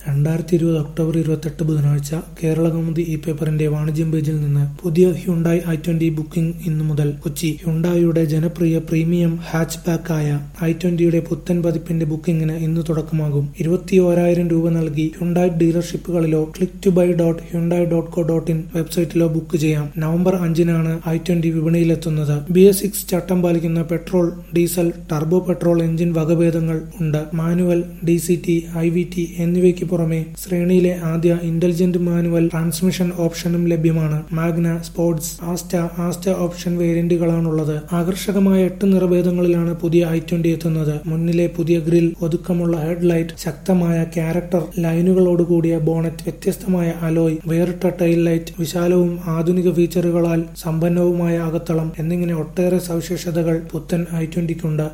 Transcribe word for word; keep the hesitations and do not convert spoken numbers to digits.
രണ്ടായിരത്തി ഇരുപത് ഒക്ടോബർ ഇരുപത്തെട്ട് ബുധനാഴ്ച കേരളകൗമുദി ഇ പേപ്പറിന്റെ വാണിജ്യം പേജിൽ നിന്ന് പുതിയ ഹ്യുണ്ടായി ഐ ട്വന്റി ബുക്കിംഗ് ഇന്നു മുതൽ. കൊച്ചി. ഹ്യുണ്ടായിയുടെ ജനപ്രിയ പ്രീമിയം ഹാച്ച്ബാക്കായ ഐ ട്വന്റിയുടെ പുത്തൻ പതിപ്പിന്റെ ബുക്കിംഗിന് ഇന്ന് തുടക്കമാകും. ഇരുപത്തിയോരായിരം രൂപ നൽകി ഹ്യുണ്ടായി ഡീലർഷിപ്പുകളിലോ click to buy dot Hyundai dot co dot in വെബ്സൈറ്റിലോ ബുക്ക് ചെയ്യാം. നവംബർ അഞ്ചിനാണ് ഐ ട്വന്റി വിപണിയിലെത്തുന്നത്. ബി എസ് സിക്സ് ചട്ടം പാലിക്കുന്ന petrol, diesel, turbo petrol engine വകഭേദങ്ങൾ ഉണ്ട്. Manual, D C T, I V T എന്നിവയ്ക്ക് പുറമെ ശ്രേണിയിലെ ആദ്യ ഇന്റലിജന്റ് മാനുവൽ ട്രാൻസ്മിഷൻ ഓപ്ഷനും ലഭ്യമാണ്. Magna, Sportz, Asta, Asta option വേരിയന്റുകളാണുള്ളത്. ആകർഷകമായ എട്ട് നിറഭേദങ്ങളിലാണ് പുതിയ ഐ ട്വന്റി എത്തുന്നത്. മുന്നിലെ പുതിയ ഗ്രിൽ, ഒതുക്കമുള്ള ഹെഡ്ലൈറ്റ്, ശക്തമായ ക്യാരക്ടർ ലൈനുകളോടുകൂടിയ ബോണറ്റ്, വ്യത്യസ്തമായ അലോയ്, വേറിട്ട ടൈൽ ലൈറ്റ്, വിശാലവും ആധുനിക ഫീച്ചറുകളാൽ സമ്പന്നവുമായ അകത്തളം എന്നിങ്ങനെ ഒട്ടേറെ സവിശേഷതകൾ പുത്തൻ ഐ ട്വന്റിക്കുണ്ട്.